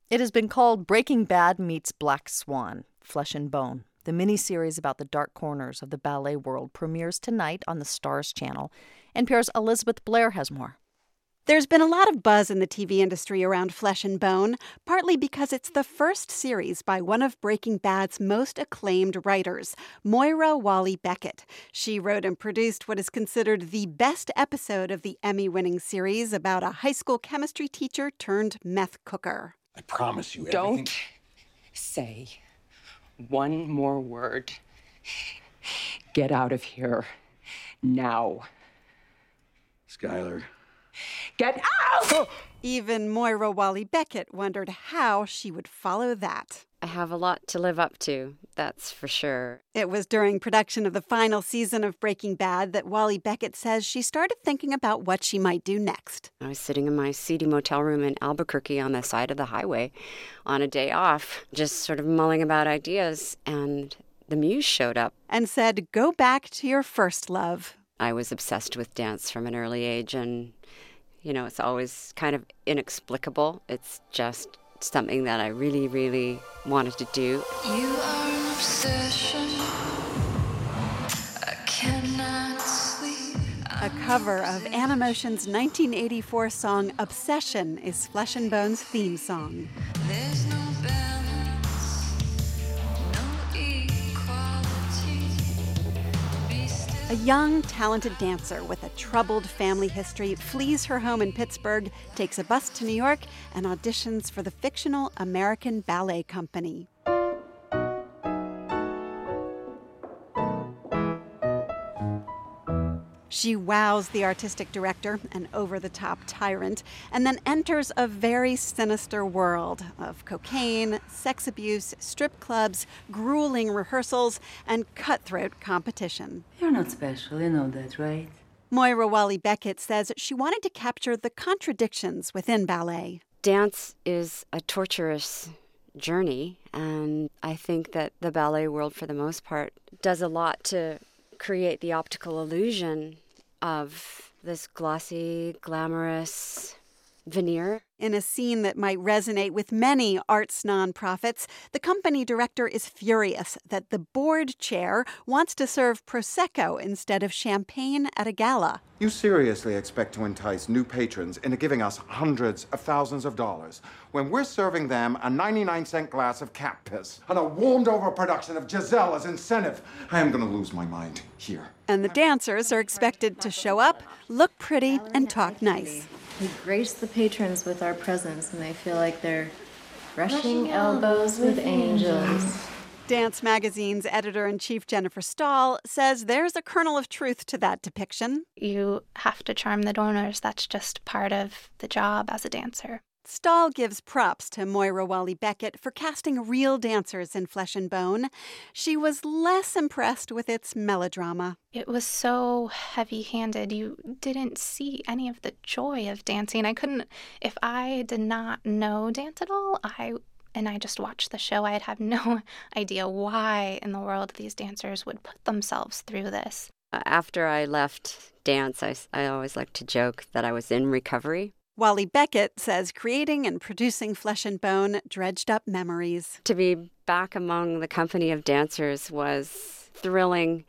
It has been called Breaking Bad meets Black Swan, Flesh and Bone. The miniseries about the dark corners of the ballet world premieres tonight on the Starz channel. NPR's Elizabeth Blair has more. There's been a lot of buzz in the TV industry around Flesh and Bone, partly because it's the first series by one of Breaking Bad's most acclaimed writers, Moira Walley-Beckett. She wrote and produced what is considered the best episode of the Emmy-winning series about a high school chemistry teacher turned meth cooker. I promise you everything. Don't say one more word. Get out of here now. Skylar. Get out! Even Moira Walley-Beckett wondered how she would follow that. I have a lot to live up to, that's for sure. It was during production of the final season of Breaking Bad that Walley-Beckett says she started thinking about what she might do next. I was sitting in my seedy motel room in Albuquerque on the side of the highway on a day off, just sort of mulling about ideas, and the muse showed up. And said, go back to your first love. I was obsessed with dance from an early age, and, you know, it's always kind of inexplicable. It's just something that I really, really wanted to do. You are an obsession. I cannot sleep. A cover of Animotion's 1984 song Obsession is Flesh and Bone's theme song. There's no balance, no equality. Be still. A young, talented dancer with a troubled family history flees her home in Pittsburgh, takes a bus to New York, and auditions for the fictional American Ballet Company. She wows the artistic director, an over-the-top tyrant, and then enters a very sinister world of cocaine, sex abuse, strip clubs, grueling rehearsals, and cutthroat competition. You're not special, you know that, right? Moira Walley-Beckett says she wanted to capture the contradictions within ballet. Dance is a torturous journey, and I think that the ballet world, for the most part, does a lot to create the optical illusion of this glossy, glamorous veneer. In a scene that might resonate with many arts nonprofits, the company director is furious that the board chair wants to serve Prosecco instead of champagne at a gala. You seriously expect to entice new patrons into giving us hundreds of thousands of dollars when we're serving them a 99-cent glass of cat piss and a warmed-over production of Giselle as incentive? I am going to lose my mind here. And the dancers are expected to show up, look pretty, and talk nice. We grace the patrons with our presence, and they feel like they're brushing elbows with angels. Dance Magazine's editor-in-chief Jennifer Stahl says there's a kernel of truth to that depiction. You have to charm the donors. That's just part of the job as a dancer. Stahl gives props to Moira Walley-Beckett for casting real dancers in Flesh and Bone. She was less impressed with its melodrama. It was so heavy-handed. You didn't see any of the joy of dancing. If I did not know dance at all, and I just watched the show, I'd have no idea why in the world these dancers would put themselves through this. After I left dance, I always like to joke that I was in recovery. Walley-Beckett says creating and producing Flesh and Bone dredged up memories. To be back among the company of dancers was thrilling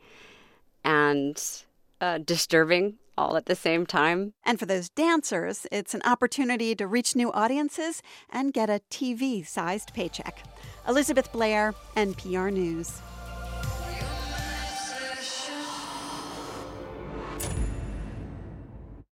and disturbing all at the same time. And for those dancers, it's an opportunity to reach new audiences and get a TV-sized paycheck. Elizabeth Blair, NPR News.